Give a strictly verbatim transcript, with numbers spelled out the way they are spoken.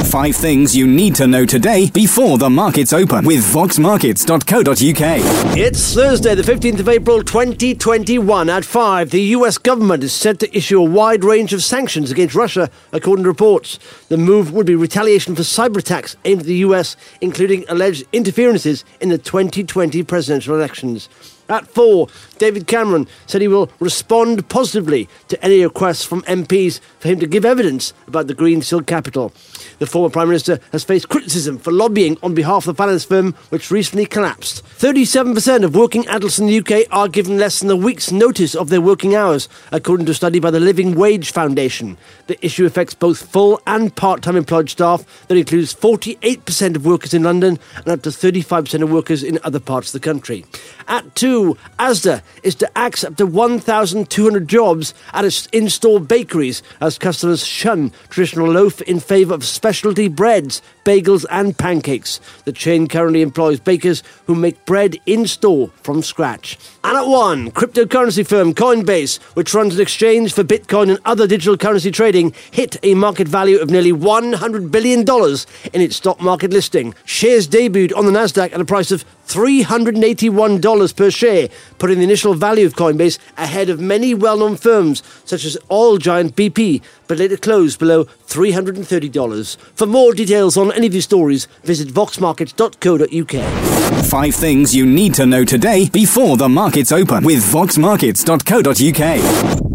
Five things you need to know today before the markets open with vox markets dot co dot uk. It's Thursday, the fifteenth of April, twenty twenty-one. At five, the U S government is set to issue a wide range of sanctions against Russia, according to reports. The move would be retaliation for cyber attacks aimed at the U S, including alleged interferences in the twenty twenty presidential elections. At four, David Cameron said he will respond positively to any requests from M Ps for him to give evidence about the Greensill capital. The former Prime Minister has faced criticism for lobbying on behalf of the finance firm, which recently collapsed. thirty-seven percent of working adults in the U K are given less than a week's notice of their working hours, according to a study by the Living Wage Foundation. The issue affects both full and part-time employed staff. That includes forty-eight percent of workers in London and up to thirty-five percent of workers in other parts of the country. At two, Asda is to axe up to one thousand two hundred jobs at its in-store bakeries as customers shun traditional loaf in favour of specialty breads, bagels and pancakes. The chain currently employs bakers who make bread in-store from scratch. And at one, cryptocurrency firm Coinbase, which runs an exchange for Bitcoin and other digital currency trading, hit a market value of nearly one hundred billion dollars in its stock market listing. Shares debuted on the Nasdaq at a price of three hundred eighty-one dollars per share, putting the initial value of Coinbase ahead of many well-known firms such as oil giant B P, but later closed below three hundred thirty dollars. For more details on any of these stories, visit vox markets dot co dot uk. Five things you need to know today before the markets open with vox markets dot co dot uk.